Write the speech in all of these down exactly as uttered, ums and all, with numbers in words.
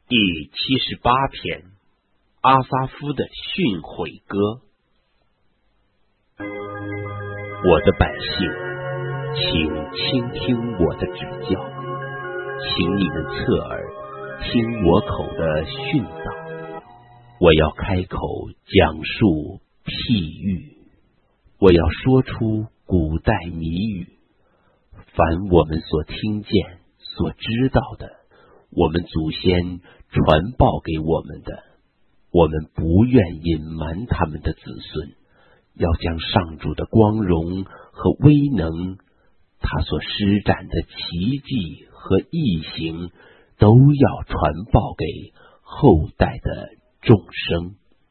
第七十八篇，阿撒夫的训诲歌。我的百姓，请倾听我的指教，请你们侧耳听我口的训导。我要开口讲述譬喻，我要说出古代谜语。凡我们所听见、所知道的，我们祖先传报给我们的，我们不愿隐瞒他们的子孙，要将上主的光荣和威能，他所施展的奇迹和异行，都要传报给后代的众生。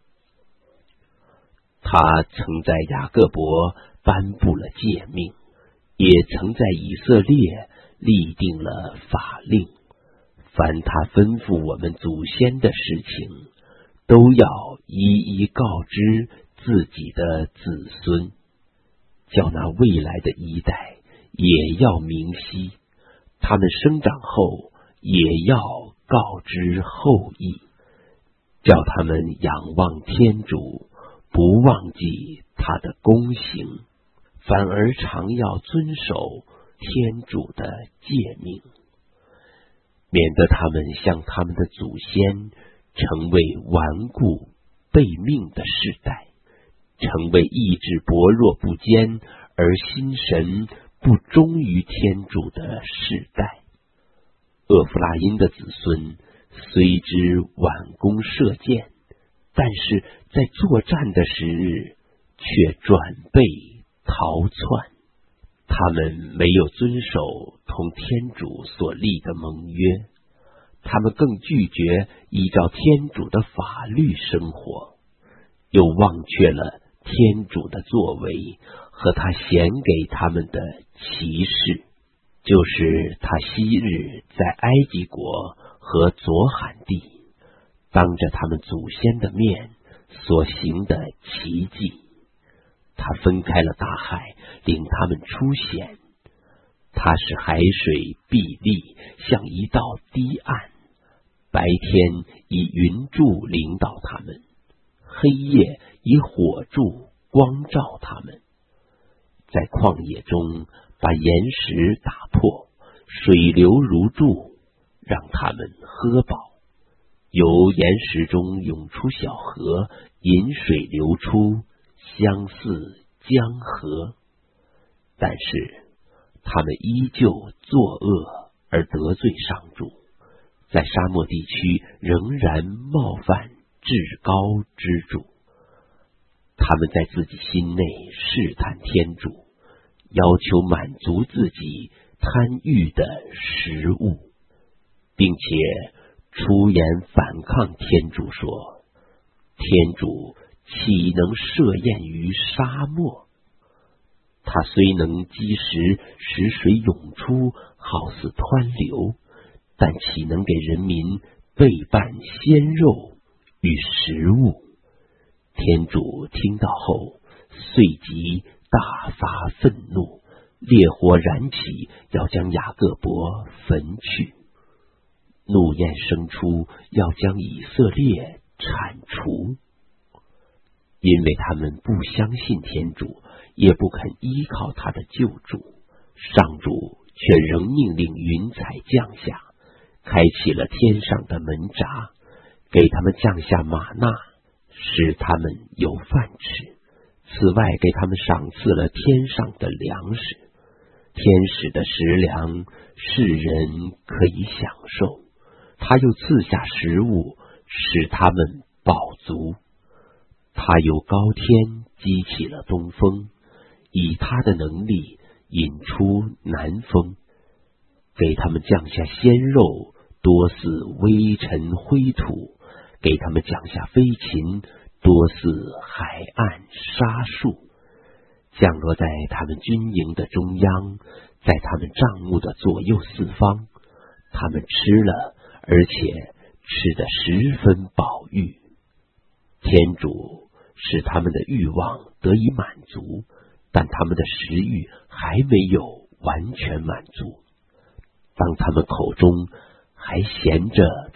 他曾在雅各伯颁布了诫命，也曾在以色列立定了法令。凡他吩咐我们祖先的事情，都要一一告知自己的子孙，叫那未来的一代也要明晰，他们生长后也要告知后裔，叫他们仰望天主，不忘记他的公行，反而常要遵守天主的诫命，免得他们像他们的祖先，成为顽固背命的世代，成为意志薄弱不坚而心神不忠于天主的世代。厄弗拉因的子孙虽知挽弓射箭，但是在作战的时日却转背逃窜。他们没有遵守同天主所立的盟约，他们更拒绝依照天主的法律生活，又忘却了天主的作为和他显给他们的启示，就是他昔日在埃及国和左罕地当着他们祖先的面所行的奇迹。他分开了大海，领他们出险，他使海水壁立，像一道堤岸，白天以云柱领导他们，黑夜以火柱光照他们。在旷野中把岩石打破，水流如注，让他们喝饱。由岩石中涌出小河，饮水流出，相似江河。但是他们依旧作恶而得罪上主，在沙漠地区仍然冒犯至高之主。他们在自己心内试探天主，要求满足自己贪欲的食物，并且出言反抗天主说：天主岂能设宴于沙漠？他虽能积石使水涌出，好似湍流，但岂能给人民备办鲜肉与食物？天主听到后，遂即大发愤怒，烈火燃起，要将雅各伯焚去。怒焰生出，要将以色列铲除。因为他们不相信天主，也不肯依靠他的救助，上主却仍命令云彩降下，开启了天上的门闸，给他们降下玛纳，使他们有饭吃。此外，给他们赏赐了天上的粮食，天使的食粮，世人可以享受。他又赐下食物，使他们饱足。他由高天激起了东风，以他的能力引出南风，给他们降下鲜肉，多似微尘灰土，给他们降下飞禽，多似海岸沙树，降落在他们军营的中央，在他们帐幕的左右四方。他们吃了，而且吃得十分饱飫。天主使他们的欲望得以满足，但他们的食欲还没有完全满足。当他们口中还衔着他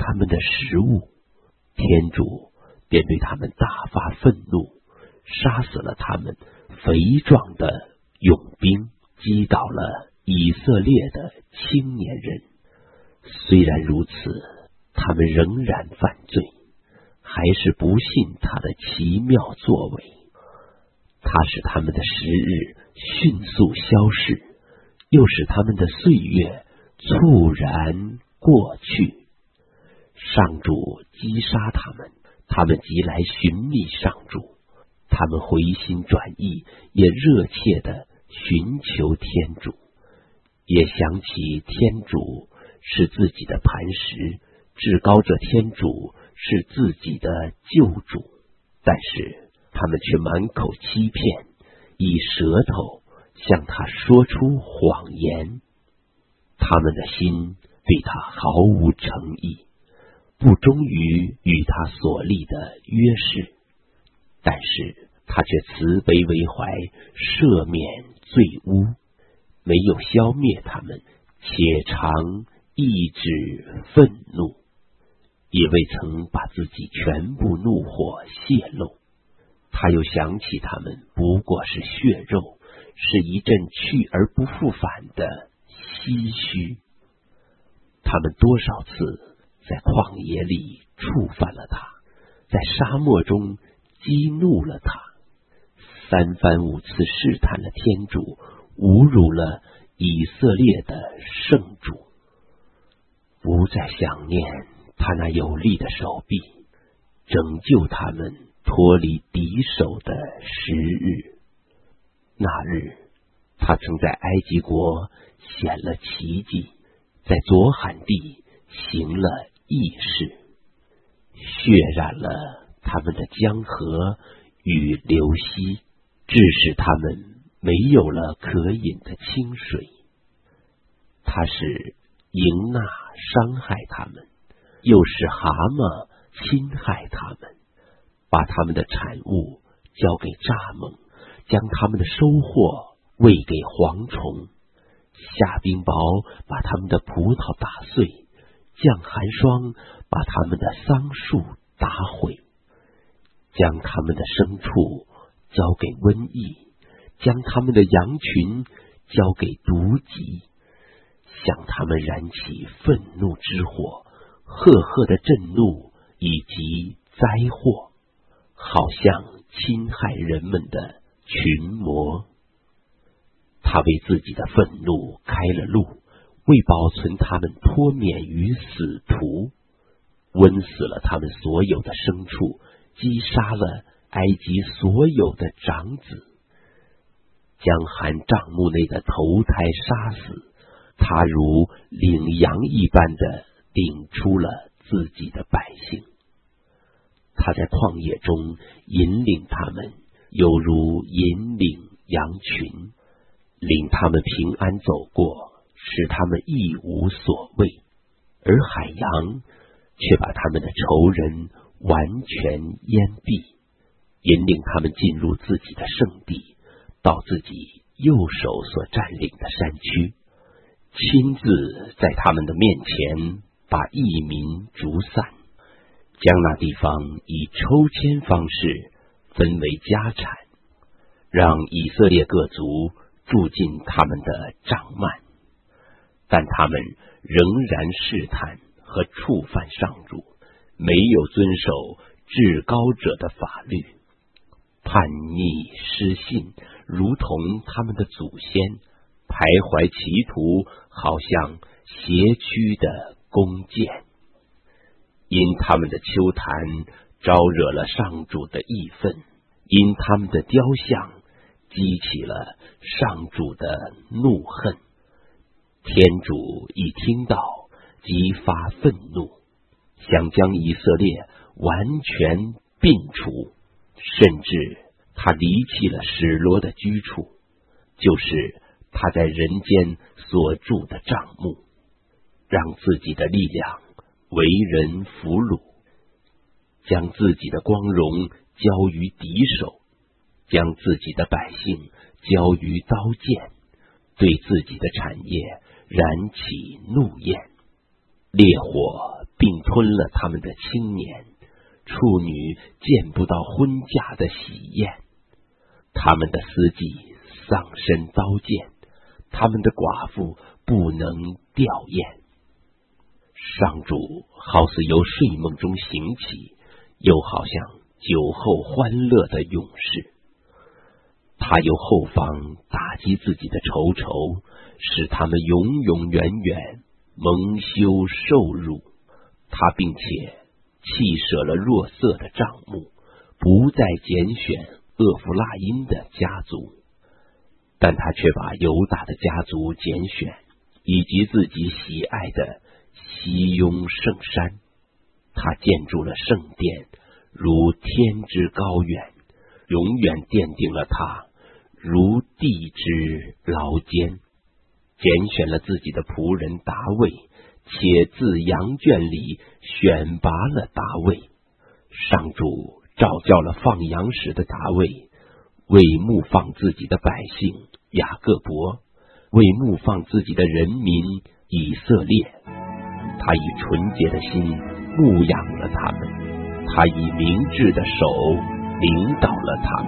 他们的食物，天主便对他们大发愤怒，杀死了他们肥壮的勇兵，击倒了以色列的青年人。虽然如此，他们仍然犯罪，还是不信他的奇妙作为。他使他们的时日迅速消逝，又使他们的岁月猝然过去。上主击杀他们，他们即来寻觅上主，他们回心转意，也热切地寻求天主，也想起天主是自己的磐石，至高者天主是自己的救主。但是他们却满口欺骗，以舌头向他说出谎言。他们的心对他毫无诚意，不忠于与他所立的约誓。但是他却慈悲为怀，赦免罪污，没有消灭他们，且常抑制愤怒，也未曾把自己全部怒火泄露。他又想起他们不过是血肉，是一阵去而不复返的唏嘘。他们多少次在旷野里触犯了他，在沙漠中激怒了他，三番五次试探了天主，侮辱了以色列的圣主。不再想念他那有力的手臂，拯救他们脱离敌手的时日。那日，他曾在埃及国显了奇迹，在左罕地行了异事，血染了他们的江河与流溪，致使他们没有了可饮的清水。他是迎纳伤害他们，又使蛤蟆侵害他们，把他们的产物交给蚱蜢，将他们的收获喂给蝗虫，下冰雹把他们的葡萄打碎，降寒霜把他们的桑树打毁，将他们的牲畜交给瘟疫，将他们的羊群交给毒疾，向他们燃起愤怒之火，赫赫的震怒以及灾祸，好像侵害人们的群魔。他为自己的愤怒开了路，为保存他们脱免于死途，温死了他们所有的牲畜，击杀了埃及所有的长子，将含帐幕内的头胎杀死。他如领羊一般的领出了自己的百姓。他在旷野中引领他们，犹如引领羊群，领他们平安走过，使他们一无所谓。而海洋却把他们的仇人完全淹蔽，引领他们进入自己的圣地，到自己右手所占领的山区，亲自在他们的面前把异民逐散，将那地方以抽签方式分为家产，让以色列各族住进他们的帐幔。但他们仍然试探和触犯上主，没有遵守至高者的法律，叛逆失信，如同他们的祖先，徘徊歧途，好像斜曲的弓箭。因他们的丘坛招惹了上主的义愤，因他们的雕像激起了上主的怒恨。天主一听到，即发愤怒，想将以色列完全摒除，甚至他离弃了史罗的居处，就是他在人间所住的帐幕，让自己的力量为人俘虏，将自己的光荣交于敌手，将自己的百姓交于刀剑，对自己的产业燃起怒焰，烈火并吞了他们的青年，处女见不到婚嫁的喜宴。他们的司机丧身刀剑，他们的寡妇不能吊唁。上主好似由睡梦中醒起，又好像酒后欢乐的勇士。他由后方打击自己的仇仇，使他们永永远远蒙羞受辱。他并且弃舍了若瑟的帐幕，不再拣选厄弗拉因的家族，但他却把犹大的家族拣选，以及自己喜爱的西雍圣山。他建筑了圣殿，如天之高远，永远奠定了他如地之牢坚。拣选了自己的仆人达卫，且自羊圈里选拔了达卫。上主召叫了放羊时的达卫，为牧放自己的百姓雅各伯，为牧放自己的人民以色列。他以纯洁的心牧养了他们，他以明智的手领导了他